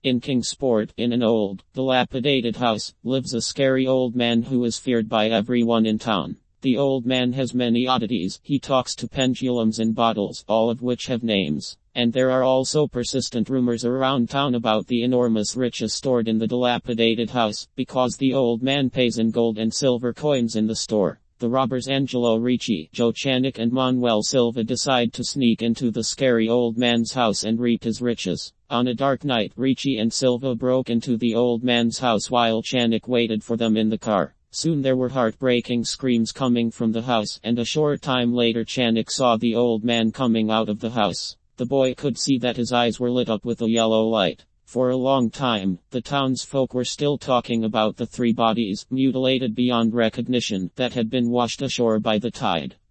In Kingsport, in an old, dilapidated house, lives a scary old man who is feared by everyone in town. The old man has many oddities. He talks to pendulums and bottles, all of which have names. And there are also persistent rumors around town about the enormous riches stored in the dilapidated house, because the old man pays in gold and silver coins in the store. The robbers Angelo Ricci, Joe Chanik and Manuel Silva decide to sneak into the scary old man's house and reap his riches. On a dark night, Ricci and Silva broke into the old man's house while Chanik waited for them in the car. Soon there were heartbreaking screams coming from the house, and a short time later Chanik saw the old man coming out of the house. The boy could see that his eyes were lit up with a yellow light. For a long time, the townsfolk were still talking about the three bodies, mutilated beyond recognition, that had been washed ashore by the tide.